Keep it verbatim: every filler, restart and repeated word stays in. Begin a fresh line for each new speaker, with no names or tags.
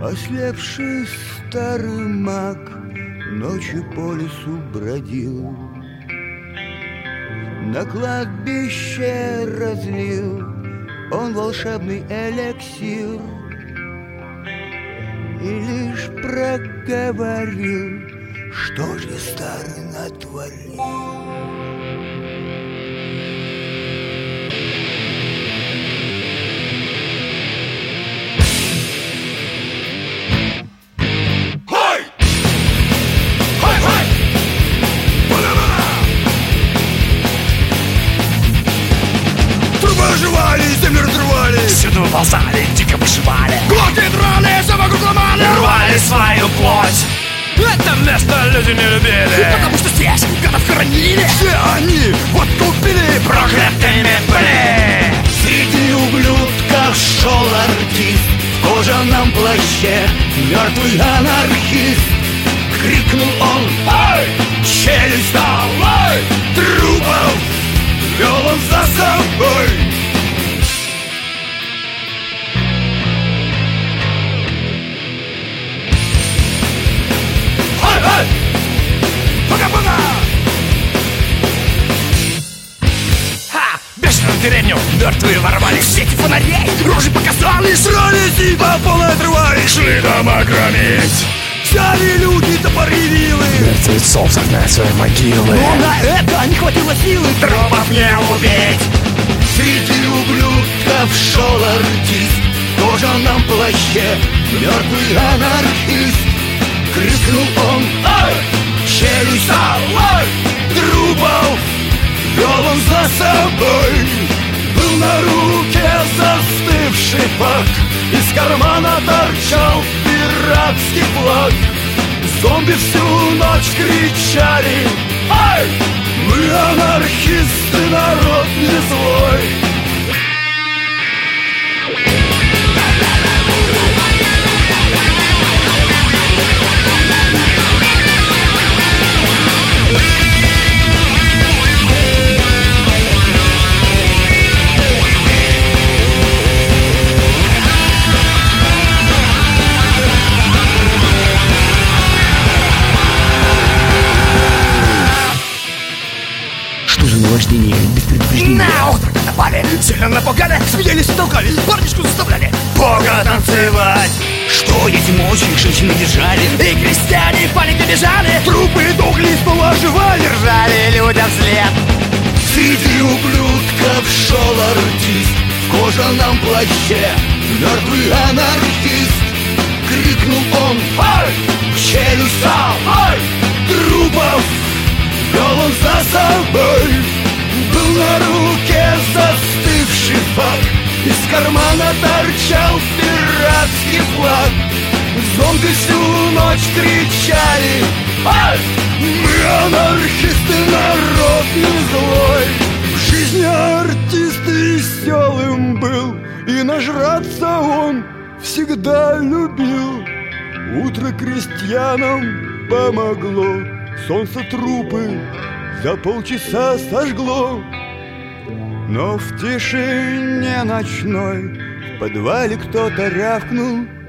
Ослепший старый маг ночью по лесу бродил, на кладбище разлил он волшебный эликсир и лишь проговорил, что же старый натворил.
Жевали, землю разрывали,
всюду ползали, дико вышивали,
глотки драли, все вокруг ломали,
рвали свою плоть. Это место люди не любили,
потому что здесь гадов хоронили. Все они вот купили,
проклятыми были.
Среди ублюдков шел артист в кожаном плаще, мертвый анархист. Крикнул он:
ай!
Челюсть давай!
Трупов вел он за собой. Ай! Пока-пока!
Ха! Бешеную деревню мертвые ворвались, в сети фонарей рожи показали,
срались и по полной отрывались,
шли дома громить.
Взяли люди топоры вилы,
мертвецов загнать в свои могилы,
но на это не хватило силы
трупов не убить.
Среди ублюдков шел артист в кожаном плаще, мертвый анархист. Крикнул он:
ай!
Челюсть
давай!
Трупов вел он за собой.
Был на руке застывший фак, из кармана торчал пиратский флаг. Зомби всю ночь кричали: ай! Мы анархисты, народ не злой.
Наваждение без предупреждения.
На утро напали, сильно напугали,
Смеялись и толкали, парнишку заставляли
Бога танцевать.
Что эти мочи женщины держали,
и крестьяне в панике бежали,
трупы дохли, снова оживали,
ржали людям вслед.
Среди ублюдков шел артист в кожаном плаще, мертвый анархист. Крикнул он:
ай!
Челюсть
ай!
Трупов вел он за собой. Был на руке застывший фак, из кармана торчал пиратский флаг. Зомби всю ночь кричали:
ай!
Мы анархисты, народ не злой.
В жизни артист веселым был, и нажраться он всегда любил. Утро крестьянам помогло, солнце трупы за полчаса сожгло. Но в тишине ночной в подвале кто-то рявкнул: